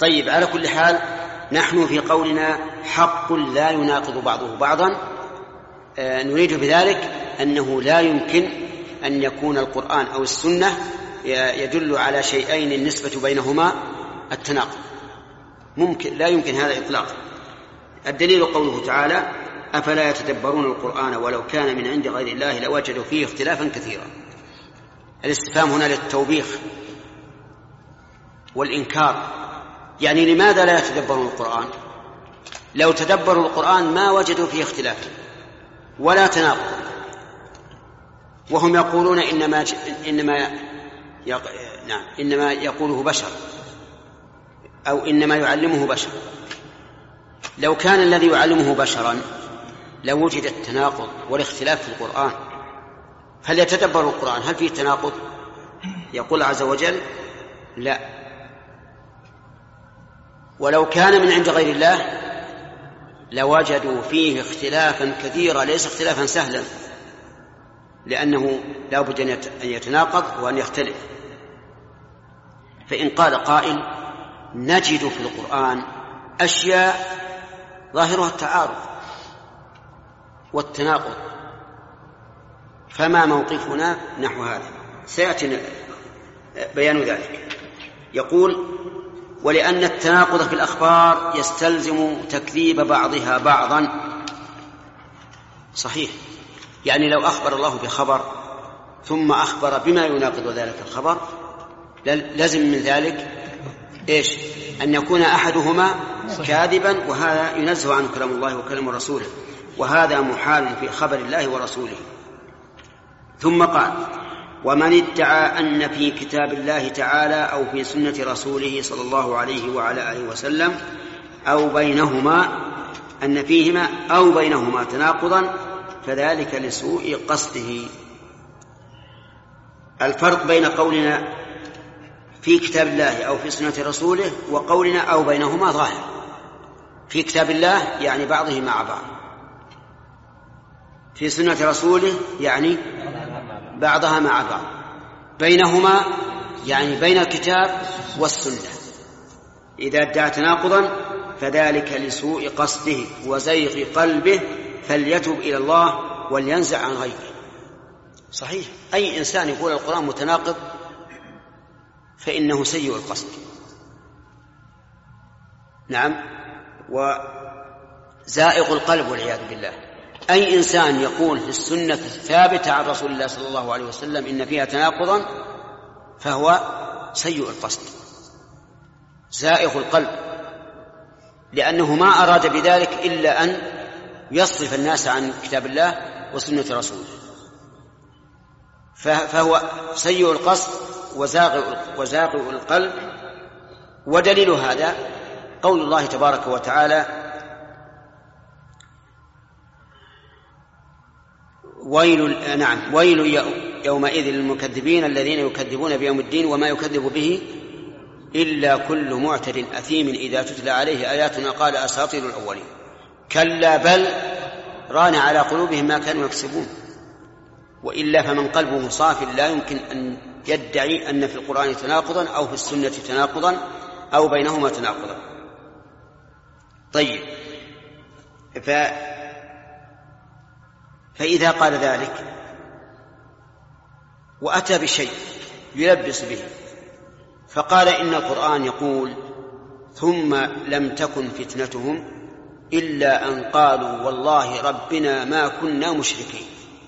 طيب، على كل حال نحن في قولنا حق لا يناقض بعضه بعضا نريد بذلك أنه لا يمكن أن يكون القرآن أو السنة يدل على شيئين النسبة بينهما التناقض، لا يمكن هذا إطلاقا. الدليل قوله تعالى: أفلا يتدبرون القرآن ولو كان من عند غير الله لوجدوا فيه اختلافا كثيرا. الاستفهام هنا للتوبيخ والإنكار، يعني لماذا لا يتدبرون القرآن؟ لو تدبروا القرآن ما وجدوا فيه اختلاف ولا تناقض، وهم يقولون إنما يقوله بشر أو إنما يعلمه بشر. لو كان الذي يعلمه بشرا لوجد التناقض والاختلاف في القرآن، فليتدبروا القرآن. هل فيه تناقض؟ يقول عز وجل: لا. ولو كان من عند غير الله لوجدوا فيه اختلافا كثيرا، ليس اختلافا سهلا، لأنه لا بد أن يتناقض وأن يختلف. فإن قال قائل: نجد في القرآن أشياء ظاهرها التعارض والتناقض، فما موقفنا نحو هذا؟ سيأتي بيان ذلك. يقول: ولأن التناقض في الأخبار يستلزم تكذيب بعضها بعضا. صحيح، يعني لو أخبر الله بخبر ثم أخبر بما يناقض ذلك الخبر لازم من ذلك إيش؟ أن يكون أحدهما كاذبا، وهذا ينزه عن كلام الله وكلام رسوله، وهذا محال في خبر الله ورسوله. ثم قال: ومن ادعى أن في كتاب الله تعالى أو في سنة رسوله صلى الله عليه وعلى آله وسلم أو بينهما أن فيهما أو بينهما تناقضا فذلك لسوء قصده. الفرق بين قولنا في كتاب الله أو في سنة رسوله وقولنا أو بينهما ظاهر. في كتاب الله يعني بعضه مع بعض، في سنة رسوله يعني بعضها مع بعض، بينهما يعني بين الكتاب والسنة. إذا ادعى تناقضا فذلك لسوء قصده وزيغ قلبه، فليتب إلى الله ولينزع عن غيره. صحيح، أي إنسان يقول القرآن متناقض فإنه سيء القصد. نعم، وزائغ القلب والعياذ بالله. أي إنسان يقول في السنة الثابتة عن رسول الله صلى الله عليه وسلم إن فيها تناقضا فهو سيء القصد زائغ القلب، لأنه ما أراد بذلك إلا أن يصرف الناس عن كتاب الله وسنة رسوله، فهو سيء القصد وزاغ القلب. ودليل هذا قول الله تبارك وتعالى: ويل يومئذ للمكذبين الذين يكذبون بيوم الدين وما يكذب به إلا كل معتد أثيم إذا تتلى عليه آياتنا قال أساطير الأولين. كلا بل ران على قلوبهم ما كانوا يكسبون. وإلا فمن قلبه صاف لا يمكن أن يدعي أن في القرآن تناقضا أو في السنة تناقضا أو بينهما تناقضا. طيب، فإذا قال ذلك وأتى بشيء يلبس به فقال إن القرآن يقول: ثم لم تكن فتنتهم إلا أن قالوا والله ربنا ما كنا مشركين.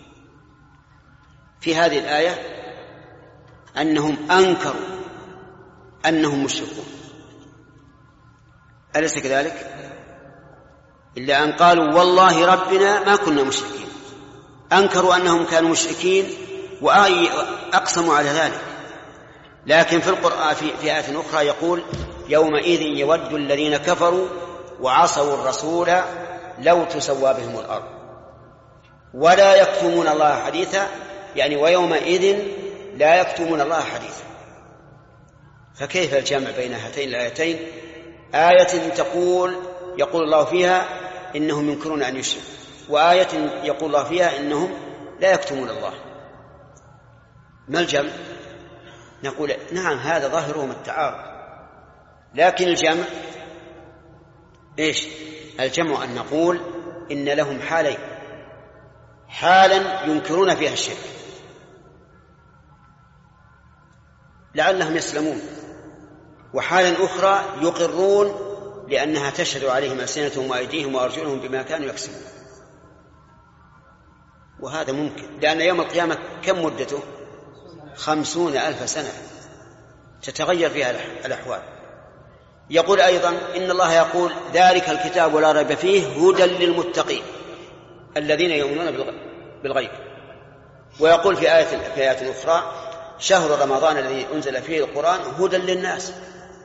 في هذه الآية أنهم أنكروا أنهم مشركون، أليس كذلك؟ إلا أن قالوا والله ربنا ما كنا مشركين، أنكروا أنهم كانوا مشركين وأقسموا على ذلك. لكن في القرآن في آية أخرى يقول: يومئذ يود الذين كفروا وعصوا الرسول لو تسوى بهم الأرض ولا يكتمون الله حديثا، يعني ويومئذ لا يكتمون الله حديثا. فكيف الجمع بين هاتين الآيتين؟ آية يقول الله فيها إنهم ينكرون أن يشركوا، وآية يقول الله فيها إنهم لا يكتمون الله. ما الجمع؟ نقول نعم، هذا ظاهرهم التعارض، لكن الجمع إيش؟ الجمع أن نقول إن لهم حالين: حالا ينكرون فيها الشرك لعلهم يسلمون، وحالا أخرى يقرون لأنها تشهد عليهم ألسنتهم وأيديهم وأرجلهم بما كانوا يكسبون. وهذا ممكن، لأن يوم القيامة كم مدته؟ 50,000 سنة تتغير فيها الأحوال. يقول أيضا إن الله يقول: ذلك الكتاب لا ريب فيه هدى للمتقين الذين يؤمنون بالغيب. ويقول في آية أخرى: شهر رمضان الذي أنزل فيه القرآن هدى للناس.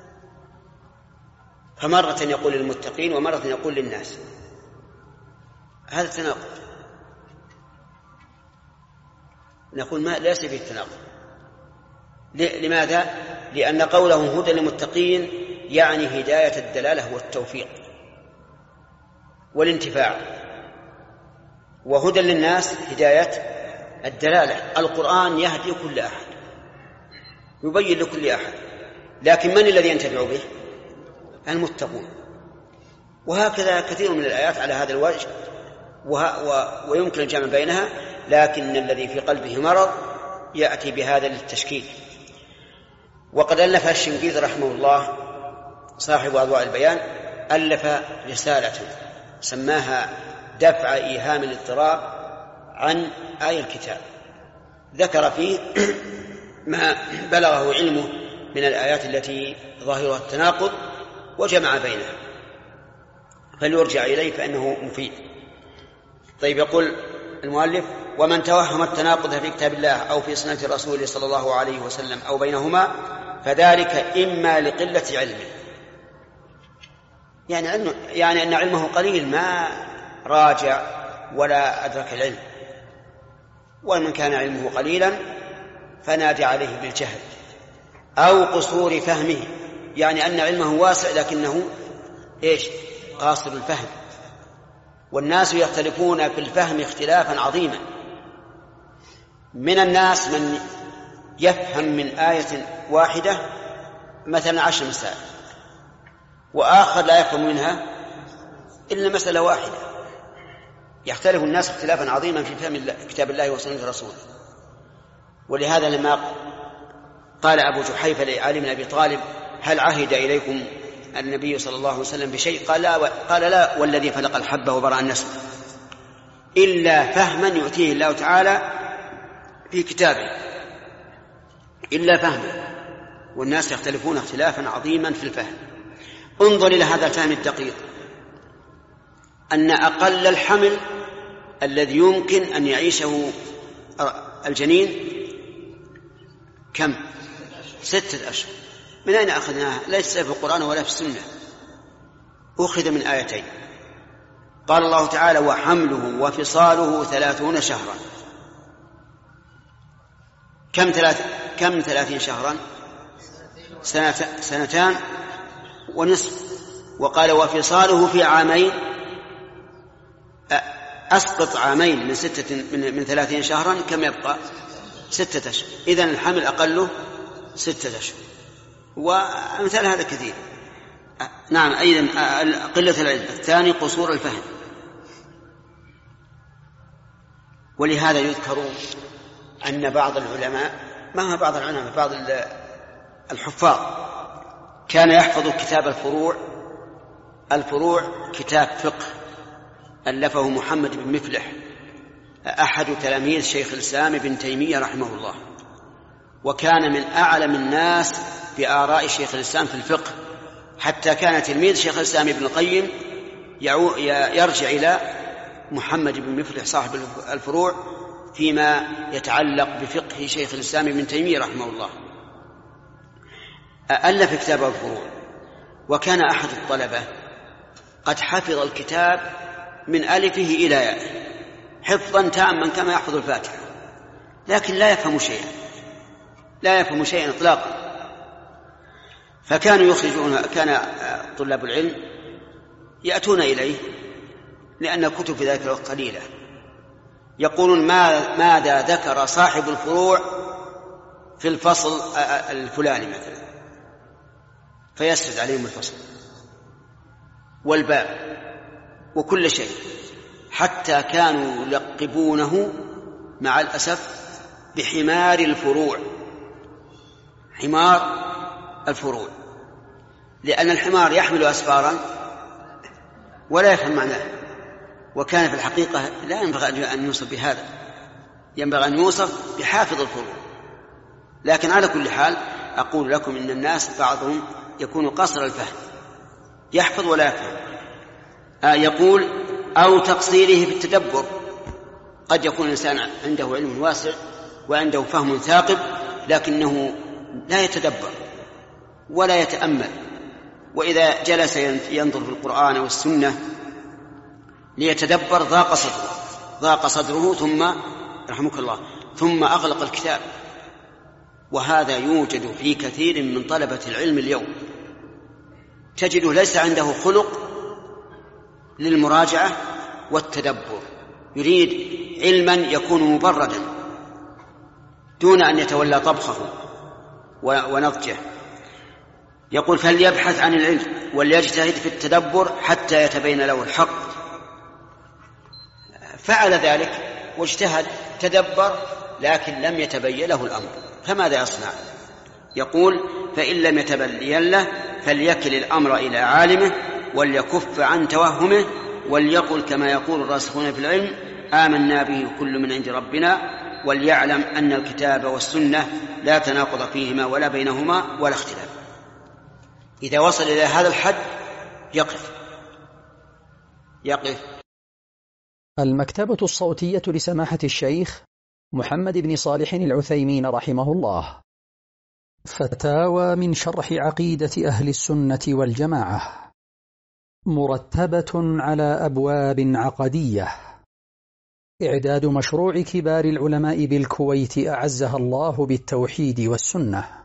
فمرة يقول للمتقين ومرة يقول للناس. هذا تناقض. نقول ما ليس فيه التناقض. لماذا؟ لأن قوله هدى للمتقين يعني هداية الدلالة والتوفيق والانتفاع، وهدى للناس هداية الدلالة. القرآن يهدي كل أحد، يبين لكل أحد، لكن من الذي ينتفع به؟ المتقون. وهكذا كثير من الآيات على هذا الوجه، ويمكن الجمع بينها، لكن الذي في قلبه مرض يأتي بهذا للتشكيك. وقد ألف الشنقيطي رحمه الله صاحب أضواء البيان ألف رسالة سماها دفع إيهام الاضطراب عن آي الكتاب، ذكر فيه ما بلغه علمه من الآيات التي ظاهرها التناقض وجمع بينها، فليرجع إليه فإنه مفيد. طيب، يقول المؤلف: ومن توهم التناقض في كتاب الله أو في سنة الرسول صلى الله عليه وسلم أو بينهما فذلك إما لقلة علمه، يعني أن علمه قليل، ما راجع ولا أدرك العلم. ومن كان علمه قليلا فنادي عليه بالجهل، أو قصور فهمه، يعني أن علمه واسع لكنه قاصر الفهم. والناس يختلفون في الفهم اختلافا عظيما. من الناس من يفهم من آية واحدة مثلا 10 مسائل، وآخر لا يفهم منها إلا مسألة واحدة. يختلف الناس اختلافا عظيما في فهم كتاب الله وسنة رسوله. ولهذا لما قال أبو جحيفة لعلي بن أبي طالب: هل عهد إليكم النبي صلى الله عليه وسلم بشيء؟ قال لا والذي فلق الحبة وبرأ النسمة، إلا فهما يؤتيه الله تعالى في كتابه، إلا فهما. والناس يختلفون اختلافا عظيما في الفهم. انظر إلى هذا الفهم الدقيق، أن أقل الحمل الذي يمكن أن يعيشه الجنين كم؟ 6 أشهر. من أين أخذناها؟ ليس في القرآن ولا في السنة، أخذ من آيتين. قال الله تعالى: وحمله وفصاله 30 شهرا. كم 30 شهرا؟ 2.5 سنين. وقال: وفصاله في 2 عام. أسقط 2 عام من 30 شهرا، كم يبقى؟ 6 أشهر. إذن الحمل أقله 6 أشهر. وأمثال هذا كثير. نعم، أيضا قلة العلم. الثاني قصور الفهم. ولهذا يذكر أن بعض العلماء، بعض الحفاظ كان يحفظ كتاب الفروع كتاب فقه ألفه محمد بن مفلح أحد تلاميذ شيخ الإسلام ابن تيمية رحمه الله، وكان من أعلم الناس بآراء شيخ الإسلام في الفقه، حتى كان تلميذ شيخ الإسلام ابن القيم يرجع إلى محمد بن مفلح صاحب الفروع فيما يتعلق بفقه شيخ الإسلام ابن تيمية رحمه الله. ألف كتاب الفروع، وكان أحد الطلبة قد حفظ الكتاب من ألفه إلى ياءه حفظا تاما كما يحفظ الفاتحة، لكن لا يفهم شيئا إطلاقا. فكانوا كان طلاب العلم يأتون إليه لأن الكتب في ذلك الوقت قليلة، يقولون: ماذا ذكر صاحب الفروع في الفصل الفلاني مثلا؟ فيسرد عليهم الفصل والباب وكل شيء، حتى كانوا يلقبونه مع الأسف بحمار الفروع، حمار الفروع، لأن الحمار يحمل أسفارا ولا يفهم معناه، وكان في الحقيقة لا ينبغي أن يوصف بهذا، ينبغي أن يوصف بحافظ الفروع. لكن على كل حال أقول لكم إن الناس بعضهم يكون قصر الفهم، يحفظ ولا يفهم. يقول أو تقصيره في التدبر، قد يكون الإنسان عنده علم واسع وعنده فهم ثاقب، لكنه لا يتدبر ولا يتأمل، وإذا جلس ينظر في القرآن والسنة ليتدبر ضاق صدره ثم رحمك الله ثم أغلق الكتاب. وهذا يوجد في كثير من طلبة العلم اليوم، تجده ليس عنده خلق للمراجعة والتدبر، يريد علما يكون مبردا دون أن يتولى طبخه ونضجه. يقول فليبحث عن العلم وليجتهد في التدبر حتى يتبين له الحق. فعل ذلك واجتهد تدبر لكن لم يتبين له الأمر، فماذا يصنع؟ يقول فإن لم يتبين له فليكل الأمر إلى عالمه وليكف عن توهمه، وليقل كما يقول الراسخون في العلم آمنا به كل من عند ربنا، وليعلم أن الكتاب والسنة لا تناقض فيهما ولا بينهما ولا اختلاف. إذا وصل إلى هذا الحد يقف. المكتبة الصوتية لسماحة الشيخ محمد بن صالح العثيمين رحمه الله. فتاوى من شرح عقيدة أهل السنة والجماعة، مرتبة على أبواب عقدية. إعداد مشروع كبار العلماء بالكويت أعزها الله بالتوحيد والسنة.